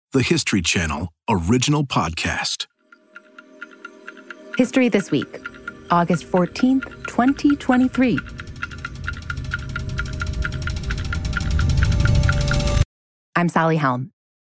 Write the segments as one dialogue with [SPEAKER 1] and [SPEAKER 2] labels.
[SPEAKER 1] the History Channel original podcast.
[SPEAKER 2] History This Week, August 14th, 2023. I'm Sally Helm.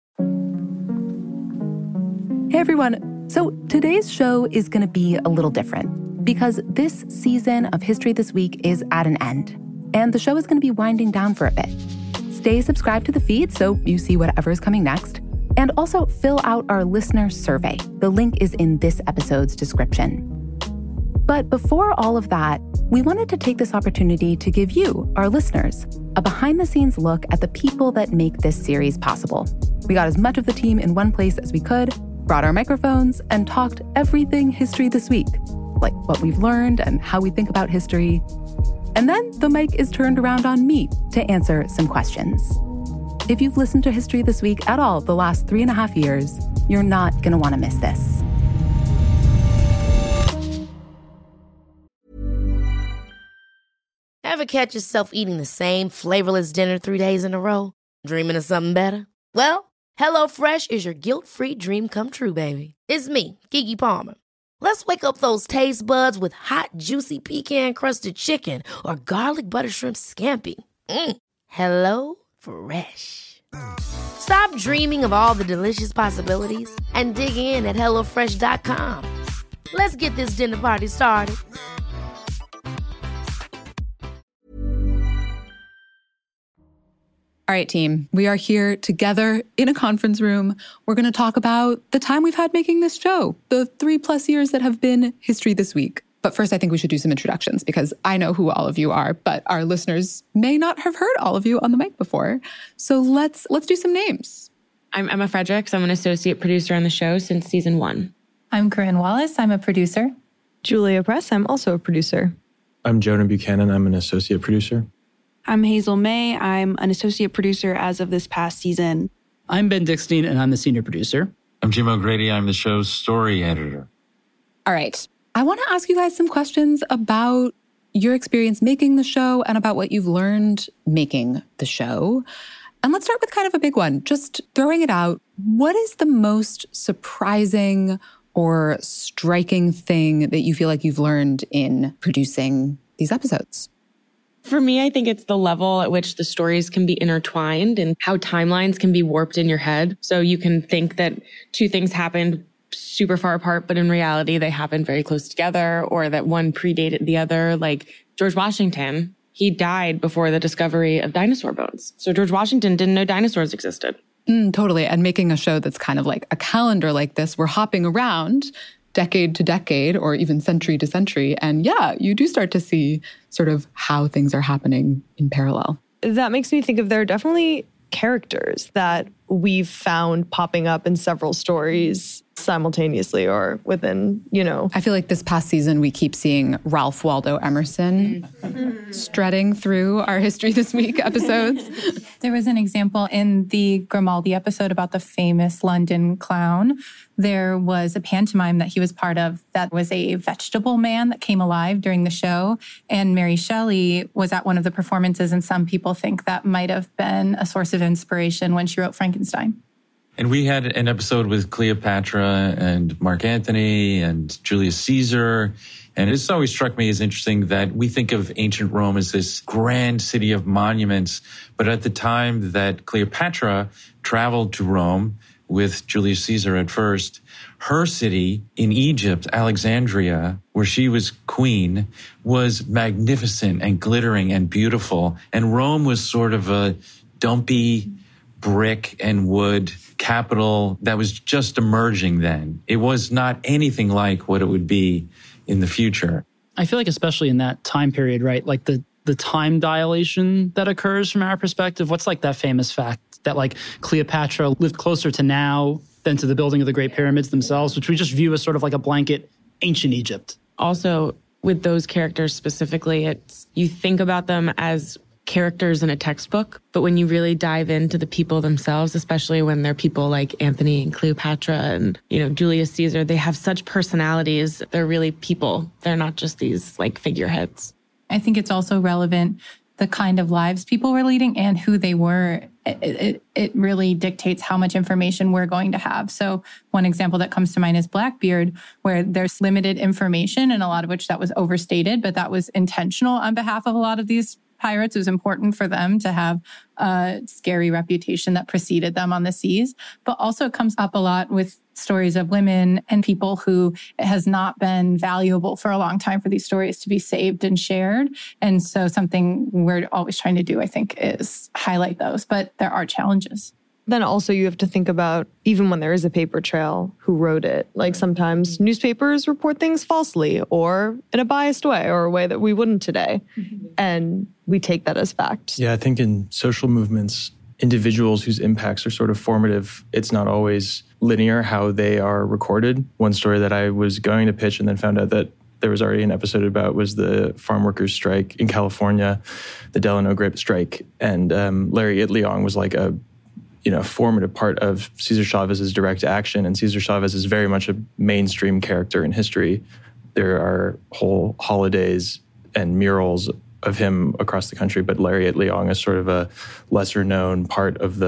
[SPEAKER 2] Hey everyone. So today's show is going to be a little different because this season of History This Week is at an end, and the show is going to be winding down for a bit. Stay subscribed to the feed so you see whatever is coming next. And also fill out our listener survey. The link is in this episode's description. But before all of that, we wanted to take this opportunity to give you, our listeners, a behind-the-scenes look at the people that make this series possible. We got as much of the team in one place as we could, brought our microphones, and talked everything History This Week, like what we've learned and how we think about history. And then the mic is turned around on me to answer some questions. If you've listened to History This Week at all the last 3.5 years, you're not going to want to miss this.
[SPEAKER 3] Ever catch yourself eating the same flavorless dinner 3 days in a row? Dreaming of something better? Well, HelloFresh is your guilt-free dream come true, baby. It's me, Keke Palmer. Let's wake up those taste buds with hot, juicy pecan-crusted chicken or garlic butter shrimp scampi. Hello Fresh. Stop dreaming of all the delicious possibilities and dig in at HelloFresh.com. Let's get this dinner party started.
[SPEAKER 2] All right, team, we are here together in a conference room. We're going to talk about the time we've had making this show, the 3+ years that have been History This Week. But first, I think we should do some introductions because I know who all of you are, but our listeners may not have heard all of you on the mic before. So let's do some names.
[SPEAKER 4] I'm Emma Fredericks. I'm an associate producer on the show since season 1.
[SPEAKER 5] I'm Corinne Wallace. I'm a producer.
[SPEAKER 6] Julia Press. I'm also a producer.
[SPEAKER 7] I'm Jonah Buchanan. I'm an associate producer.
[SPEAKER 8] I'm Hazel May. I'm an associate producer as of this past season.
[SPEAKER 9] I'm Ben Dickstein, and I'm the senior producer.
[SPEAKER 10] I'm Jim O'Grady. I'm the show's story editor.
[SPEAKER 2] All right. I want to ask you guys some questions about your experience making the show and about what you've learned making the show. And let's start with kind of a big one. Just throwing it out, what is the most surprising or striking thing that you feel like you've learned in producing these episodes?
[SPEAKER 4] For me, I think it's the level at which the stories can be intertwined and how timelines can be warped in your head. So you can think that two things happened super far apart, but in reality, they happened very close together, or that one predated the other. Like George Washington, he died before the discovery of dinosaur bones. So George Washington didn't know dinosaurs existed.
[SPEAKER 2] Totally. And making a show that's kind of like a calendar like this, we're hopping around decade to decade or even century to century. And yeah, you do start to see sort of how things are happening in parallel.
[SPEAKER 6] That makes me think of there are definitely characters that we've found popping up in several stories simultaneously or within,
[SPEAKER 2] I feel like this past season, we keep seeing Ralph Waldo Emerson strutting through our History This Week episodes.
[SPEAKER 5] There was an example in the Grimaldi episode about the famous London clown. There was a pantomime that he was part of that was a vegetable man that came alive during the show. And Mary Shelley was at one of the performances, and some people think that might have been a source of inspiration when she wrote Frankenstein.
[SPEAKER 10] And we had an episode with Cleopatra and Mark Antony and Julius Caesar. And it's always struck me as interesting that we think of ancient Rome as this grand city of monuments. But at the time that Cleopatra traveled to Rome with Julius Caesar at first, her city in Egypt, Alexandria, where she was queen, was magnificent and glittering and beautiful. And Rome was sort of a dumpy brick and wood capital that was just emerging then. It was not anything like what it would be in the future.
[SPEAKER 9] I feel like especially in that time period, right? Like the time dilation that occurs from our perspective. What's like that famous fact that like Cleopatra lived closer to now than to the building of the Great Pyramids themselves, which we just view as sort of like a blanket ancient Egypt.
[SPEAKER 4] Also, with those characters specifically, you think about them as characters in a textbook, but when you really dive into the people themselves, especially when they're people like Antony and Cleopatra and, Julius Caesar, they have such personalities. They're really people. They're not just these like figureheads.
[SPEAKER 5] I think it's also relevant the kind of lives people were leading and who they were it really dictates how much information we're going to have. So one example that comes to mind is Blackbeard, where there's limited information, and a lot of which that was overstated, but that was intentional on behalf of a lot of these pirates. It was important for them to have a scary reputation that preceded them on the seas. But also it comes up a lot with stories of women and people who it has not been valuable for a long time for these stories to be saved and shared. And so something we're always trying to do, I think, is highlight those. But there are challenges.
[SPEAKER 6] Then also you have to think about, even when there is a paper trail, who wrote it. Like sometimes newspapers report things falsely or in a biased way or a way that we wouldn't today. And we take that as fact.
[SPEAKER 7] Yeah, I think in social movements, individuals whose impacts are sort of formative, it's not always linear how they are recorded. One story that I was going to pitch and then found out that there was already an episode about was the farm workers strike in California, the Delano grape strike. And Larry Itliong was like a formative part of Cesar Chavez's direct action. And Cesar Chavez is very much a mainstream character in history. There are whole holidays and murals of him across the country, but Larry Itliong is sort of a lesser known part of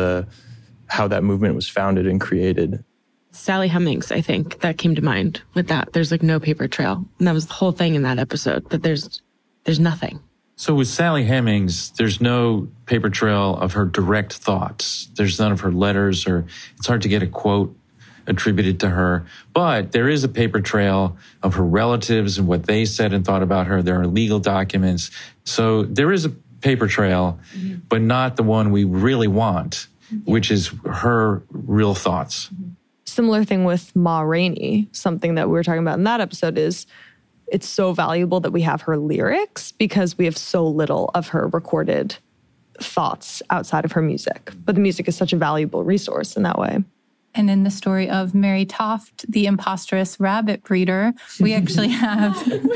[SPEAKER 7] how that movement was founded and created.
[SPEAKER 4] Sally Hemings, I think, that came to mind with that. There's like no paper trail. And that was the whole thing in that episode, that there's nothing.
[SPEAKER 10] So with Sally Hemings, there's no paper trail of her direct thoughts. There's none of her letters, or it's hard to get a quote attributed to her. But there is a paper trail of her relatives and what they said and thought about her. There are legal documents. So there is a paper trail, but not the one we really want, which is her real thoughts.
[SPEAKER 6] Similar thing with Ma Rainey. Something that we were talking about in that episode is it's so valuable that we have her lyrics because we have so little of her recorded thoughts outside of her music. But the music is such a valuable resource in that way.
[SPEAKER 5] And in the story of Mary Toft, the imposterous rabbit breeder, we actually have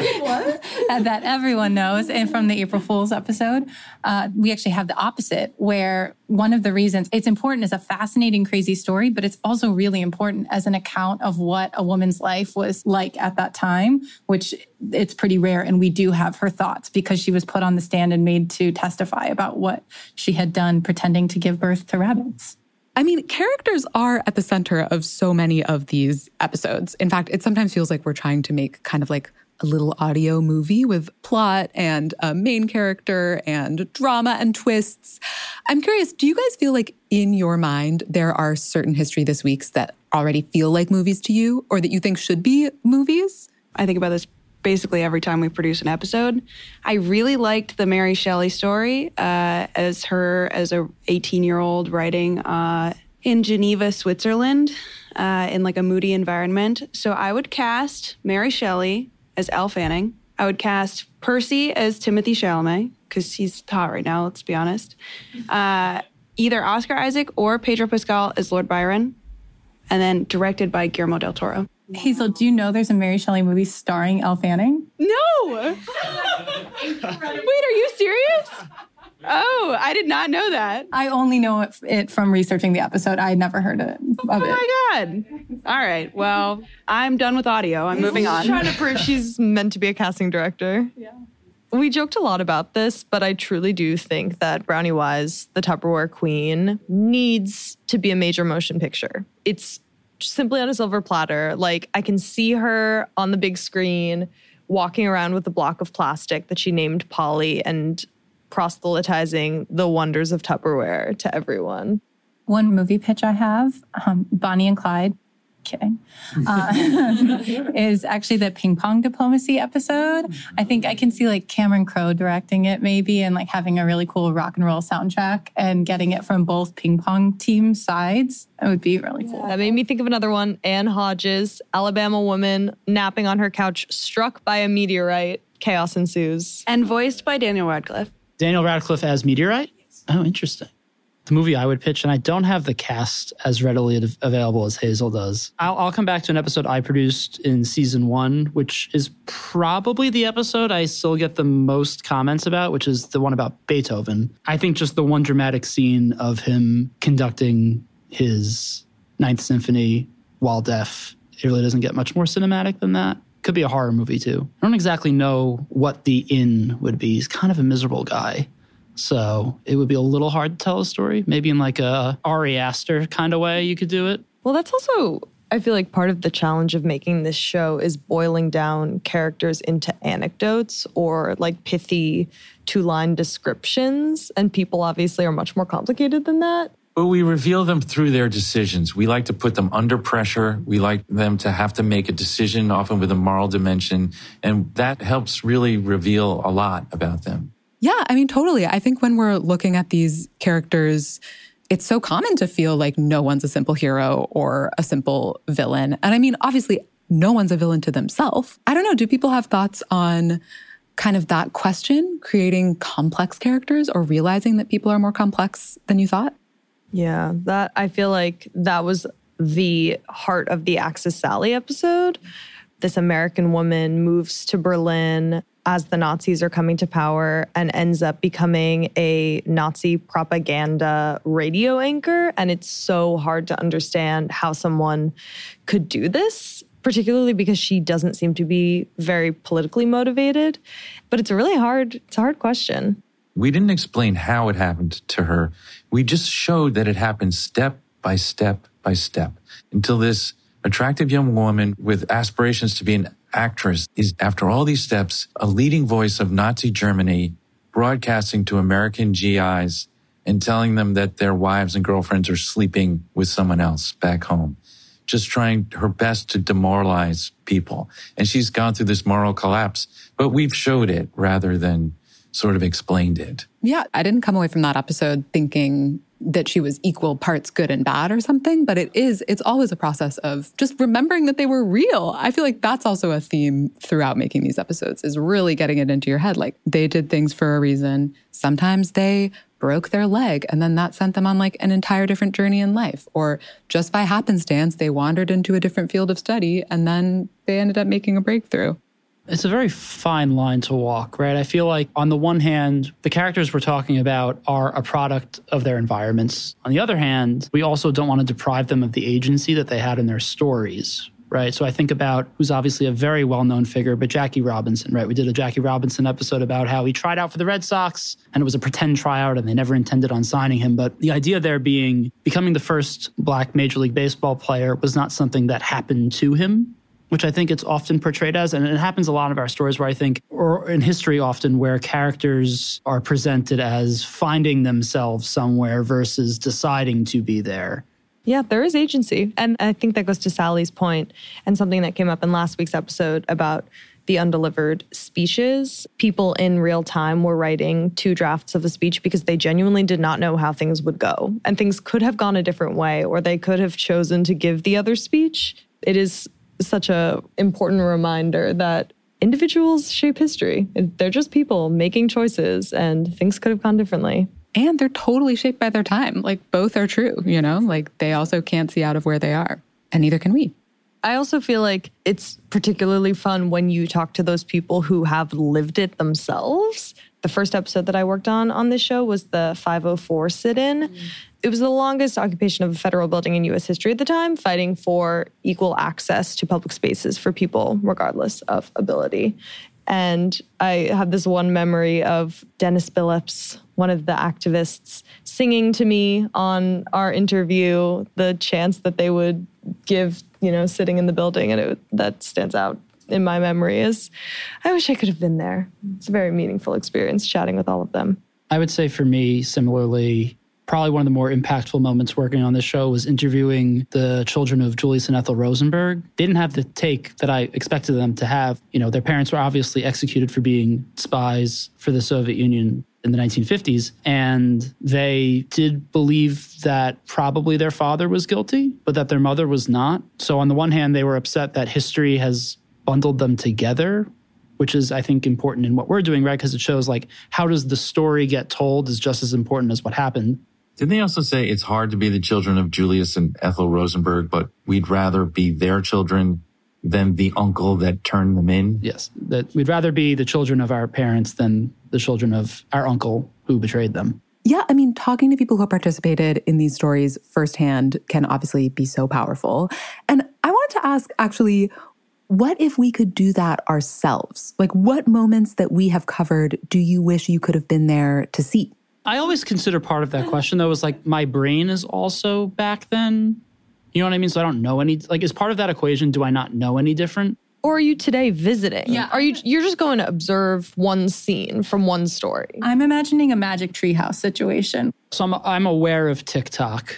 [SPEAKER 5] that everyone knows. And from the April Fool's episode, we actually have the opposite, where one of the reasons it's important is a fascinating, crazy story, but it's also really important as an account of what a woman's life was like at that time, which it's pretty rare. And we do have her thoughts because she was put on the stand and made to testify about what she had done pretending to give birth to rabbits.
[SPEAKER 2] I mean, characters are at the center of so many of these episodes. In fact, it sometimes feels like we're trying to make kind of like a little audio movie with plot and a main character and drama and twists. I'm curious, do you guys feel like in your mind there are certain History This Weeks that already feel like movies to you or that you think should be movies?
[SPEAKER 8] I think about this basically every time we produce an episode. I really liked the Mary Shelley story as a 18-year-old writing in Geneva, Switzerland, in like a moody environment. So I would cast Mary Shelley as Elle Fanning. I would cast Percy as Timothy Chalamet, because he's hot right now, let's be honest. Either Oscar Isaac or Pedro Pascal as Lord Byron, and then directed by Guillermo del Toro.
[SPEAKER 5] Hazel, do you know there's a Mary Shelley movie starring Elle Fanning?
[SPEAKER 8] No! Wait, are you serious? Oh, I did not know that.
[SPEAKER 5] I only know it from researching the episode. I had never heard of it.
[SPEAKER 8] Oh my God. All right. Well, I'm done with audio. I'm moving on.
[SPEAKER 6] She's trying to prove she's meant to be a casting director. Yeah. We joked a lot about this, but I truly do think that Brownie Wise, the Tupperware Queen, needs to be a major motion picture. It's simply on a silver platter. Like, I can see her on the big screen walking around with a block of plastic that she named Polly and proselytizing the wonders of Tupperware to everyone.
[SPEAKER 5] One movie pitch I have, Bonnie and Clyde, kidding, is actually the ping pong diplomacy episode. I think I can see like Cameron Crowe directing it maybe and like having a really cool rock and roll soundtrack and getting it from both ping pong team sides. It would be really cool.
[SPEAKER 6] That made me think of another one. Anne Hodges, Alabama woman, napping on her couch, struck by a meteorite. Chaos ensues.
[SPEAKER 8] And voiced by Daniel Radcliffe.
[SPEAKER 9] Daniel Radcliffe as Meteorite? Oh, interesting. The movie I would pitch, and I don't have the cast as readily available as Hazel does. I'll come back to an episode I produced in season 1, which is probably the episode I still get the most comments about, which is the one about Beethoven. I think just the one dramatic scene of him conducting his Ninth Symphony while deaf, it really doesn't get much more cinematic than that. Could be a horror movie too. I don't exactly know what the in would be. He's kind of a miserable guy. So it would be a little hard to tell a story. Maybe in like a Ari Aster kind of way you could do it.
[SPEAKER 6] Well, that's also, I feel like part of the challenge of making this show is boiling down characters into anecdotes or like pithy 2-line descriptions. And people obviously are much more complicated than that.
[SPEAKER 10] But we reveal them through their decisions. We like to put them under pressure. We like them to have to make a decision, often with a moral dimension. And that helps really reveal a lot about them.
[SPEAKER 2] Yeah, I mean, totally. I think when we're looking at these characters, it's so common to feel like no one's a simple hero or a simple villain. And I mean, obviously, no one's a villain to themselves. I don't know. Do people have thoughts on kind of that question, creating complex characters or realizing that people are more complex than you thought?
[SPEAKER 6] Yeah, that I feel like that was the heart of the Axis Sally episode. This American woman moves to Berlin as the Nazis are coming to power and ends up becoming a Nazi propaganda radio anchor. And it's so hard to understand how someone could do this, particularly because she doesn't seem to be very politically motivated. But it's a hard question.
[SPEAKER 10] We didn't explain how it happened to her. We just showed that it happened step by step by step until this attractive young woman with aspirations to be an actress is, after all these steps, a leading voice of Nazi Germany, broadcasting to American GIs and telling them that their wives and girlfriends are sleeping with someone else back home, just trying her best to demoralize people. And she's gone through this moral collapse, but we've showed it rather than sort of explained it.
[SPEAKER 2] Yeah, I didn't come away from that episode thinking that she was equal parts good and bad or something, but it's always a process of just remembering that they were real. I feel like that's also a theme throughout making these episodes, is really getting it into your head. Like, they did things for a reason. Sometimes they broke their leg and then that sent them on like an entire different journey in life. Or just by happenstance, they wandered into a different field of study and then they ended up making a breakthrough.
[SPEAKER 9] It's a very fine line to walk, right? I feel like on the one hand, the characters we're talking about are a product of their environments. On the other hand, we also don't want to deprive them of the agency that they had in their stories, right? So I think about who's obviously a very well-known figure, but Jackie Robinson, right? We did a Jackie Robinson episode about how he tried out for the Red Sox and it was a pretend tryout and they never intended on signing him. But the idea there being becoming the first Black Major League Baseball player was not something that happened to him, which I think it's often portrayed as. And it happens a lot of our stories where I think, or in history often, where characters are presented as finding themselves somewhere versus deciding to be there.
[SPEAKER 6] Yeah, there is agency. And I think that goes to Sally's point and something that came up in last week's episode about the undelivered speeches. People in real time were writing 2 drafts of a speech because they genuinely did not know how things would go. And things could have gone a different way, or they could have chosen to give the other speech. It is such a important reminder that individuals shape history. They're just people making choices and things could have gone differently.
[SPEAKER 2] And they're totally shaped by their time. Like, both are true, you know? Like, they also can't see out of where they are. And neither can we.
[SPEAKER 6] I also feel like it's particularly fun when you talk to those people who have lived it themselves. The first episode that I worked on this show was the 504 sit-in. It was the longest occupation of a federal building in U.S. history at the time, fighting for equal access to public spaces for people, regardless of ability. And I have this one memory of Dennis Billups, one of the activists, singing to me on our interview the chants that they would give, sitting in the building. And that stands out in my memory is, I wish I could have been there. It's a very meaningful experience chatting with all of them.
[SPEAKER 9] I would say for me, similarly, probably one of the more impactful moments working on this show was interviewing the children of Julius and Ethel Rosenberg. They didn't have the take that I expected them to have. Their parents were obviously executed for being spies for the Soviet Union in the 1950s. And they did believe that probably their father was guilty, but that their mother was not. So on the one hand, they were upset that history has bundled them together, which is, I think, important in what we're doing, right? Because it shows, like, how does the story get told is just as important as what happened.
[SPEAKER 10] Didn't they also say it's hard to be the children of Julius and Ethel Rosenberg, but we'd rather be their children than the uncle that turned them in?
[SPEAKER 9] Yes, that we'd rather be the children of our parents than the children of our uncle who betrayed them.
[SPEAKER 2] Yeah, I mean, talking to people who participated in these stories firsthand can obviously be so powerful. And I wanted to ask, actually, what if we could do that ourselves? Like, what moments that we have covered do you wish you could have been there to see?
[SPEAKER 9] I always consider part of that question, though, is like my brain is also back then. You know what I mean? So I don't know any, like, is part of that equation, do I not know any different?
[SPEAKER 6] Or are you today visiting?
[SPEAKER 5] Yeah.
[SPEAKER 6] You're just going to observe one scene from one story?
[SPEAKER 5] I'm imagining a Magic Treehouse situation.
[SPEAKER 9] So I'm aware of TikTok.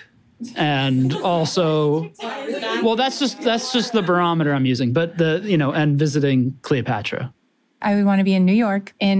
[SPEAKER 9] And also, well, that's just the barometer I'm using. But and visiting Cleopatra.
[SPEAKER 5] I would want to be in New York in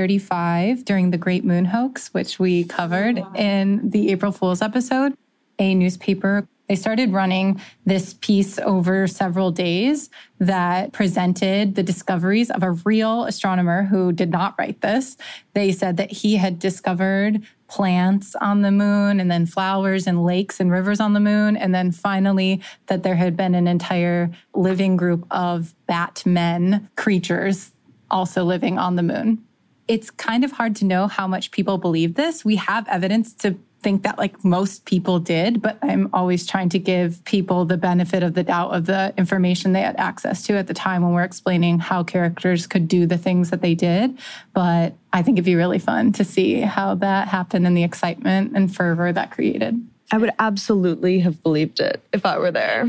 [SPEAKER 5] 1835 during the Great Moon Hoax, which we covered in the April Fool's episode. A newspaper, they started running this piece over several days that presented the discoveries of a real astronomer who did not write this. They said that he had discovered plants on the moon and then flowers and lakes and rivers on the moon. And then finally that there had been an entire living group of Batmen creatures also living on the moon. It's kind of hard to know how much people believe this. We have evidence to think that like most people did, but I'm always trying to give people the benefit of the doubt of the information they had access to at the time when we're explaining how characters could do the things that they did. But I think it'd be really fun to see how that happened and the excitement and fervor that created.
[SPEAKER 6] I would absolutely have believed it if I were there.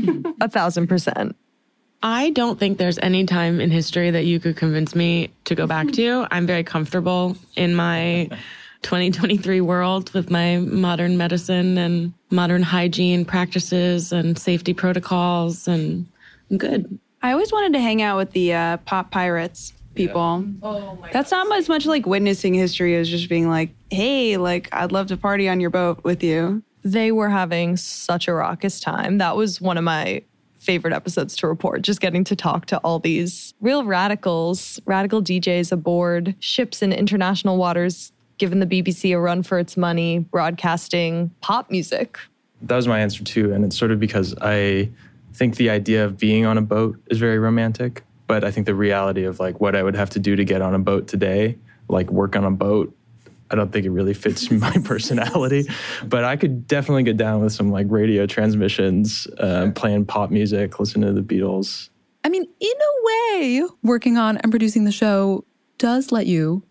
[SPEAKER 6] 1,000%.
[SPEAKER 4] I don't think there's any time in history that you could convince me to go back to. I'm very comfortable in my 2023 world with my modern medicine and modern hygiene practices and safety protocols, and I'm good.
[SPEAKER 8] I always wanted to hang out with the pop pirates people. Yeah. Oh my That's not as much like witnessing history as just being like, hey, like I'd love to party on your boat with you.
[SPEAKER 6] They were having such a raucous time. That was one of my favorite episodes to report, just getting to talk to all these real radical DJs aboard ships in international waters, giving the BBC a run for its money, broadcasting pop music.
[SPEAKER 7] That was my answer too. And it's sort of because I think the idea of being on a boat is very romantic, but I think the reality of like what I would have to do to get on a boat today, like work on a boat, I don't think it really fits my personality, but I could definitely get down with some like radio transmissions, playing pop music, listening to the Beatles.
[SPEAKER 2] I mean, in a way, working on and producing the show does let you,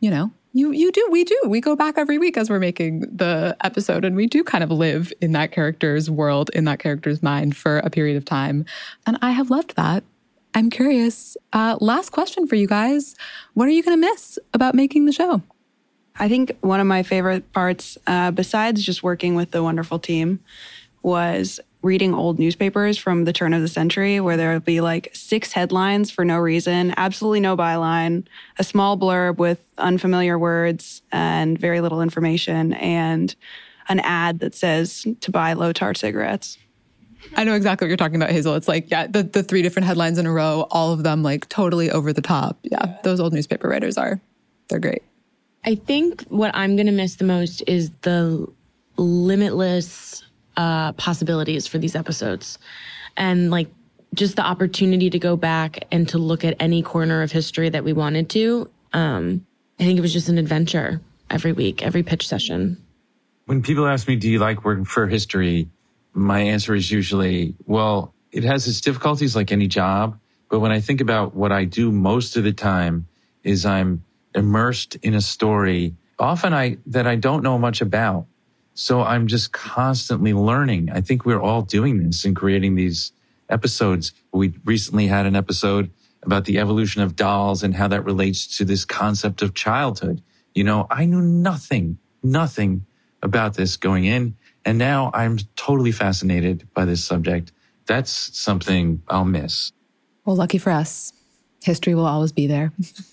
[SPEAKER 2] we go back every week as we're making the episode, and we do kind of live in that character's world, in that character's mind for a period of time. And I have loved that. I'm curious, last question for you guys. What are you going to miss about making the show?
[SPEAKER 8] I think one of my favorite parts, besides just working with the wonderful team, was reading old newspapers from the turn of the century where there would be like 6 headlines for no reason, absolutely no byline, a small blurb with unfamiliar words and very little information, and an ad that says to buy low-tar cigarettes.
[SPEAKER 2] I know exactly what you're talking about, Hazel. It's like, yeah, the 3 different headlines in a row, all of them like totally over the top. Yeah, those old newspaper writers they're great.
[SPEAKER 4] I think what I'm going to miss the most is the limitless possibilities for these episodes, and like just the opportunity to go back and to look at any corner of history that we wanted to. I think it was just an adventure every week, every pitch session.
[SPEAKER 10] When people ask me, do you like working for history? My answer is usually, well, it has its difficulties like any job. But when I think about what I do most of the time is I'm immersed in a story, often that I don't know much about. So I'm just constantly learning. I think we're all doing this and creating these episodes. We recently had an episode about the evolution of dolls and how that relates to this concept of childhood. I knew nothing about this going in, and now I'm totally fascinated by this subject. That's something I'll miss.
[SPEAKER 2] Well, lucky for us, history will always be there.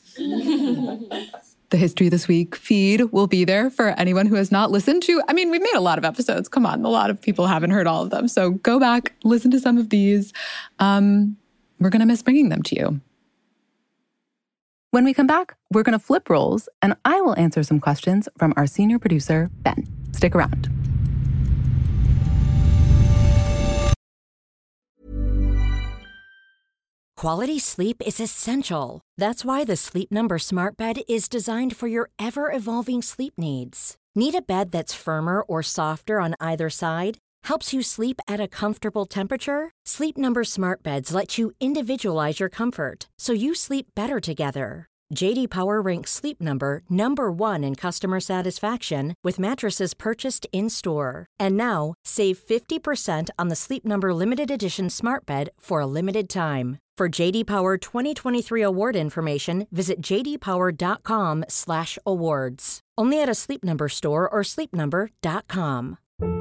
[SPEAKER 2] The History This Week feed will be there for anyone who has not listened to. I mean, we've made a lot of episodes. Come on, a lot of people haven't heard all of them. So go back, listen to some of these. We're going to miss bringing them to you. When we come back, we're going to flip roles, and I will answer some questions from our senior producer, Ben. Stick around.
[SPEAKER 11] Quality sleep is essential. That's why the Sleep Number Smart Bed is designed for your ever-evolving sleep needs. Need a bed that's firmer or softer on either side? Helps you sleep at a comfortable temperature? Sleep Number Smart Beds let you individualize your comfort so you sleep better together. JD Power ranks Sleep Number number 1 in customer satisfaction with mattresses purchased in-store. And now, save 50% on the Sleep Number Limited Edition Smart Bed for a limited time. For JD Power 2023 award information, visit jdpower.com/awards. Only at a Sleep Number store or sleepnumber.com.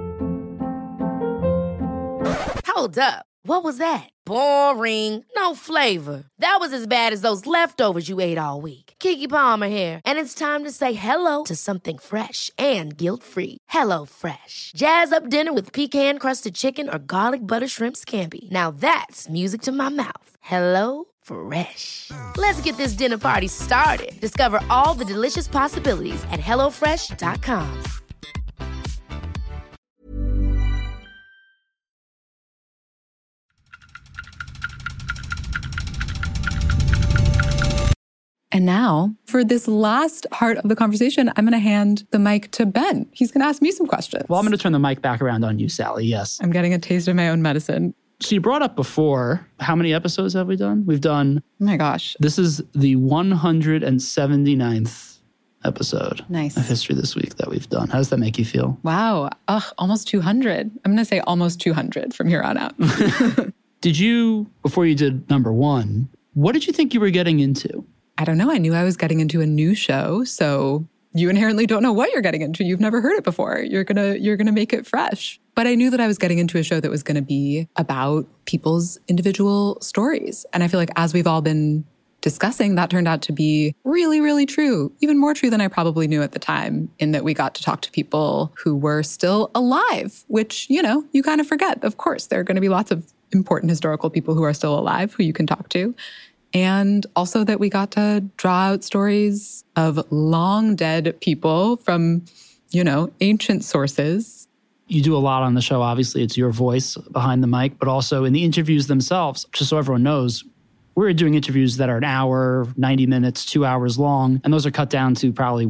[SPEAKER 3] Hold up. What was that? Boring. No flavor. That was as bad as those leftovers you ate all week. Keke Palmer here, and it's time to say hello to something fresh and guilt-free. HelloFresh. Jazz up dinner with pecan-crusted chicken or garlic butter shrimp scampi. Now that's music to my mouth. HelloFresh. Let's get this dinner party started. Discover all the delicious possibilities at HelloFresh.com.
[SPEAKER 2] And now, for this last part of the conversation, I'm going to hand the mic to Ben. He's going to ask me some questions.
[SPEAKER 9] Well, I'm going to turn the mic back around on you, Sally. Yes.
[SPEAKER 2] I'm getting a taste of my own medicine.
[SPEAKER 9] So you brought up before, how many episodes have we done? We've done...
[SPEAKER 2] Oh my gosh.
[SPEAKER 9] This is the 179th episode of History This Week that we've done. How does that make you feel?
[SPEAKER 2] Wow. Almost 200. I'm going to say almost 200 from here on out.
[SPEAKER 9] Did you, before you did number 1, what did you think you were getting into?
[SPEAKER 2] I don't know. I knew I was getting into a new show, so you inherently don't know what you're getting into. You've never heard it before. You're gonna make it fresh. But I knew that I was getting into a show that was going to be about people's individual stories. And I feel like as we've all been discussing, that turned out to be really, really true. Even more true than I probably knew at the time, in that we got to talk to people who were still alive, which, you know, you kind of forget. Of course, there are going to be lots of important historical people who are still alive who you can talk to. And also that we got to draw out stories of long dead people from, you know, ancient sources.
[SPEAKER 9] You do a lot on the show. Obviously, it's your voice behind the mic, but also in the interviews themselves, just so everyone knows, we're doing interviews that are an hour, 90 minutes, 2 hours long. And those are cut down to probably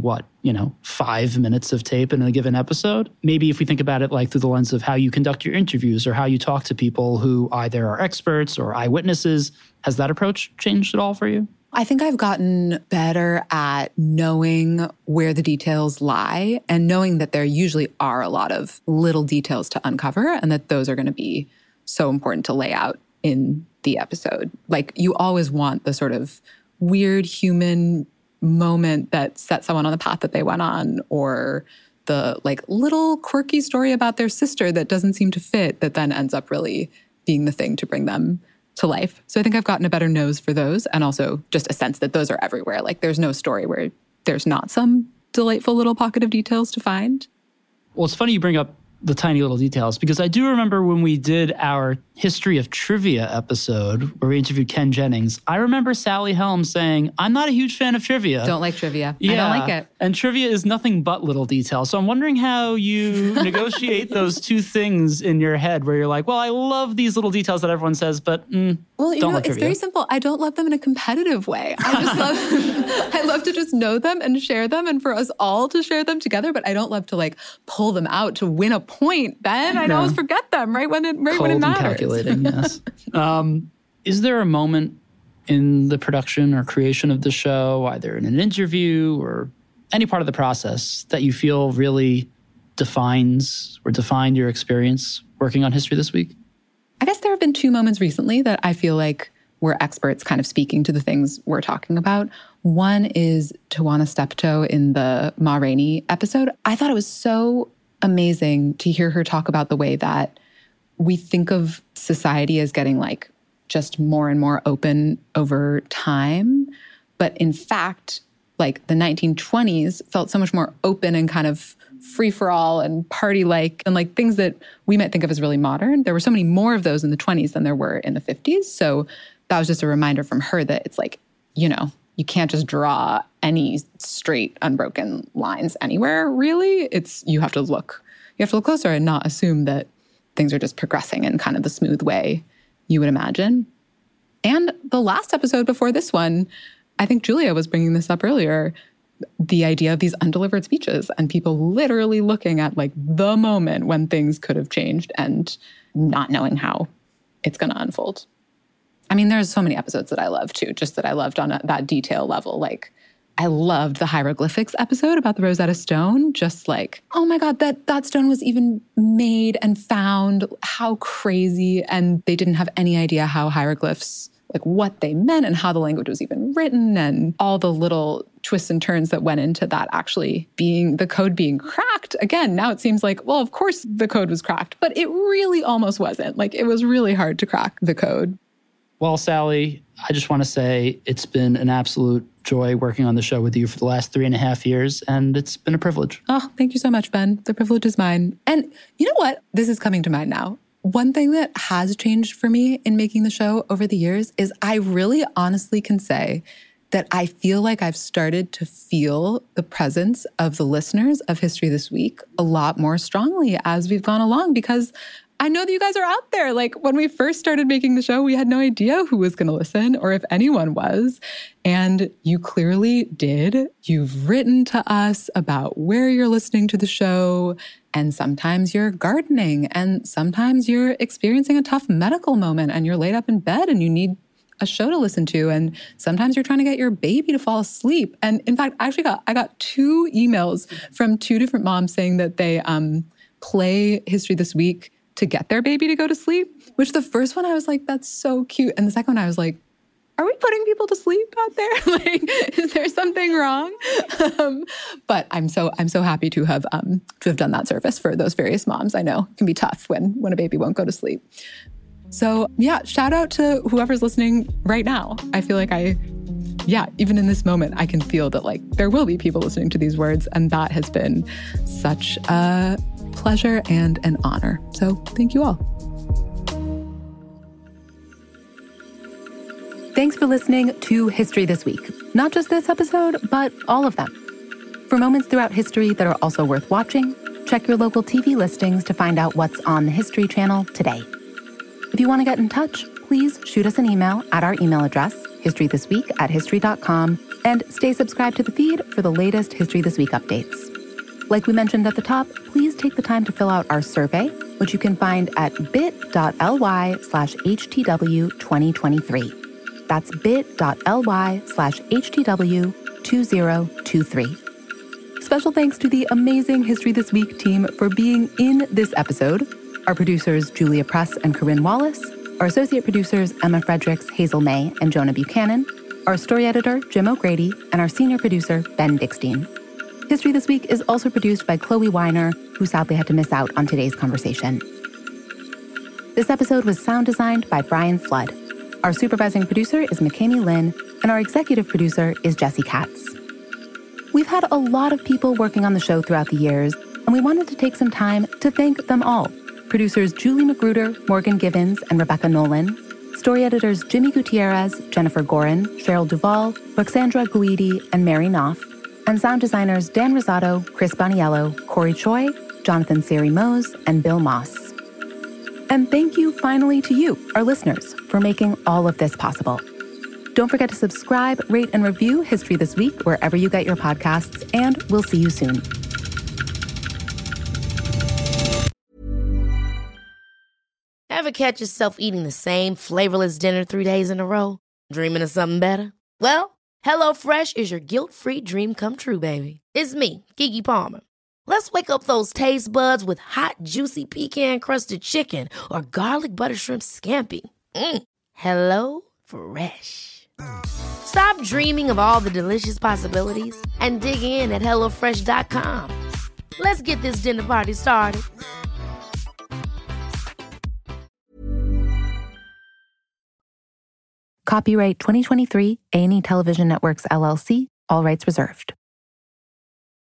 [SPEAKER 9] 5 minutes of tape in a given episode. Maybe if we think about it like through the lens of how you conduct your interviews or how you talk to people who either are experts or eyewitnesses, has that approach changed at all for you?
[SPEAKER 2] I think I've gotten better at knowing where the details lie and knowing that there usually are a lot of little details to uncover and that those are going to be so important to lay out in the episode. Like, you always want the sort of weird human moment that set someone on the path that they went on, or the little quirky story about their sister that doesn't seem to fit that then ends up really being the thing to bring them to life. So I think I've gotten a better nose for those, and also just a sense that those are everywhere. Like, there's no story where there's not some delightful little pocket of details to find.
[SPEAKER 9] Well, it's funny you bring up the tiny little details, because I do remember when we did our History of Trivia episode where we interviewed Ken Jennings, I remember Sally Helm saying, I'm not a huge fan of trivia.
[SPEAKER 2] Don't like trivia.
[SPEAKER 9] Yeah.
[SPEAKER 2] I don't like it.
[SPEAKER 9] And trivia is nothing but little details. So I'm wondering how you negotiate those two things in your head where you're like, well, I love these little details that everyone says, but don't like trivia.
[SPEAKER 2] It's very simple. I don't love them in a competitive way. I just I love to just know them and share them and for us all to share them together, but I don't love to pull them out to win a point, Ben. I'd always forget them right when it matters.
[SPEAKER 9] Yes. Is there a moment in the production or creation of the show, either in an interview or any part of the process, that you feel really defined your experience working on History This Week?
[SPEAKER 2] I guess there have been two moments recently that I feel like were experts kind of speaking to the things we're talking about. One is Tawana Steptoe in the Ma Rainey episode. I thought it was so amazing to hear her talk about the way that we think of society as getting just more and more open over time. But in fact, the 1920s felt so much more open and kind of free-for-all and party-like and things that we might think of as really modern. There were so many more of those in the 20s than there were in the 50s. So that was just a reminder from her that it's you can't just draw any straight, unbroken lines anywhere, really. You have to look closer and not assume that things are just progressing in kind of the smooth way you would imagine. And the last episode before this one, I think Julia was bringing this up earlier, the idea of these undelivered speeches and people literally looking at the moment when things could have changed and not knowing how it's going to unfold. I mean, there's so many episodes that I love too, just that I loved on that detail level. Like, I loved the hieroglyphics episode about the Rosetta Stone. Just like, oh my God, that stone was even made and found. How crazy. And they didn't have any idea how hieroglyphs, like what they meant and how the language was even written, and all the little twists and turns that went into that actually being the code being cracked. Again, now it seems like, well, of course the code was cracked, but it really almost wasn't. Like, it was really hard to crack the code.
[SPEAKER 9] Well, Sally, I just want to say it's been an absolute joy working on the show with you for the last 3.5 years, and it's been a privilege.
[SPEAKER 2] Oh, thank you so much, Ben. The privilege is mine. And you know what? This is coming to mind now. One thing that has changed for me in making the show over the years is I really honestly can say that I feel like I've started to feel the presence of the listeners of History This Week a lot more strongly as we've gone along, because I know that you guys are out there. Like, when we first started making the show, we had no idea who was going to listen or if anyone was. And you clearly did. You've written to us about where you're listening to the show. And sometimes you're gardening, and sometimes you're experiencing a tough medical moment and you're laid up in bed and you need a show to listen to. And sometimes you're trying to get your baby to fall asleep. And in fact, I got 2 emails from 2 different moms saying that they play History This Week to get their baby to go to sleep, which the first one I was like, that's so cute. And the second one I was like, are we putting people to sleep out there? Like, is there something wrong? But I'm so happy to have done that service for those various moms. I know it can be tough when a baby won't go to sleep. So yeah, shout out to whoever's listening right now. I feel like even in this moment, I can feel that like there will be people listening to these words, and that has been such a pleasure and an honor. So thank you all. Thanks for listening to History This Week. Not just this episode, but all of them. For moments throughout history that are also worth watching, check your local TV listings to find out what's on the History Channel today. If you want to get in touch, please shoot us an email at our email address, historythisweek@history.com, and stay subscribed to the feed for the latest History This Week updates. Like we mentioned at the top, please take the time to fill out our survey, which you can find at bit.ly/HTW2023. That's bit.ly/HTW2023. Special thanks to the amazing History This Week team for being in this episode. Our producers, Julia Press and Corinne Wallace. Our associate producers, Emma Fredericks, Hazel May, and Jonah Buchanan. Our story editor, Jim O'Grady. And our senior producer, Ben Dickstein. History This Week is also produced by Chloe Weiner, who sadly had to miss out on today's conversation. This episode was sound designed by Brian Flood. Our supervising producer is McKamey Lynn, and our executive producer is Jesse Katz. We've had a lot of people working on the show throughout the years, and we wanted to take some time to thank them all. Producers Julie Magruder, Morgan Givens, and Rebecca Nolan. Story editors Jimmy Gutierrez, Jennifer Gorin, Cheryl Duvall, Roxandra Guidi, and Mary Knopf. And sound designers Dan Rosato, Chris Boniello, Corey Choi, Jonathan Seri-Mose, and Bill Moss. And thank you finally to you, our listeners, for making all of this possible. Don't forget to subscribe, rate, and review History This Week wherever you get your podcasts, and we'll see you soon.
[SPEAKER 3] Ever catch yourself eating the same flavorless dinner 3 days in a row? Dreaming of something better? Well, HelloFresh is your guilt-free dream come true, baby. It's me, Keke Palmer. Let's wake up those taste buds with hot, juicy pecan-crusted chicken or garlic butter shrimp scampi. Hello Fresh. Stop dreaming of all the delicious possibilities and dig in at HelloFresh.com. Let's get this dinner party started.
[SPEAKER 2] Copyright 2023 A&E Television Networks, LLC. All rights reserved.